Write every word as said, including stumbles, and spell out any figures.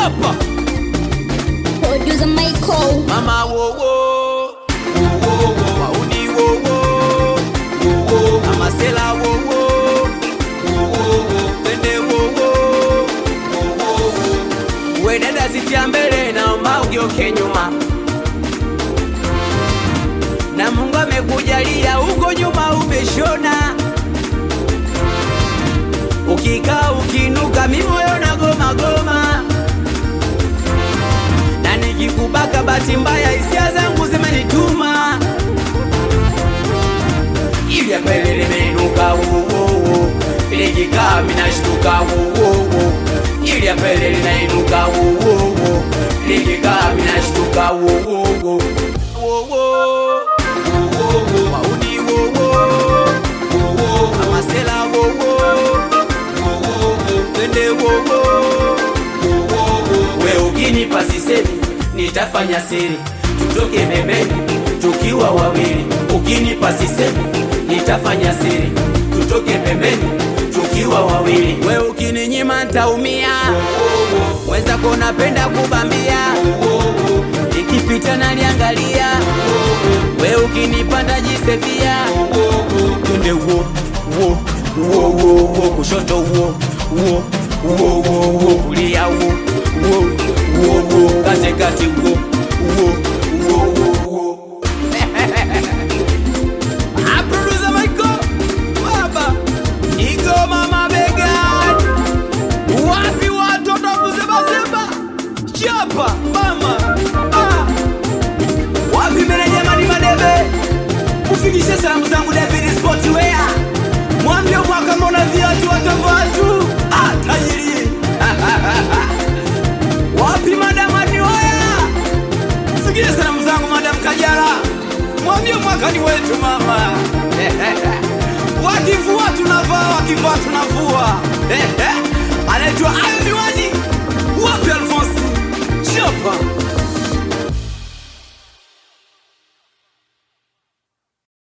Chapa Producer Michael Mama wo wo wo wo Mauni wo wo wo wo Mama Sela wo wo wo wo Pende wo wo wo wo Wenenda sitia mbele na omba ugeuke nyuma Na Mungu amekujalia uko nyuma umeshona Ukika ukinuka mimoyo na goma goma Na nikikubaka bahati mbaya hisia zangu zimenituma Ili apele limenuka uo Ili kikaa minashtuka uo Ili apele linainuka uo Ili kikaa minashtuka uo uo Mauni uo uo Amasela uo Twende wowo We ukinipa sisemi Nitafanya siri Tutoke pembeni Tukiwa wawili Ukinipa sisemi Nitafanya siri Tutoke pembeni Tukiwa wawili We ukininyima nitaumia Weza kona penda kubambia Ikipita naliangalia We ukinipanda jisefia Twende wo wo wo wo wo kushoto wo wo wo wo wo kulia wo wo wo wo kate kate wo wo wo wo wo A producer Michael baba Nigo mama began Wapi watoto kuzeba zeba Chapa mama ah Wapi meneja mani madebe Ufikishe salamu zangu David Sportswear Mwambie mwaka mbona viatu watavatu Ah, tajiri Wapi madam Adioya Ufikishe salamu zangu madam Kajala Mwambie mwaka ni wetu mama Wakivua tunavaa, wakivaa tunavua Anaitwa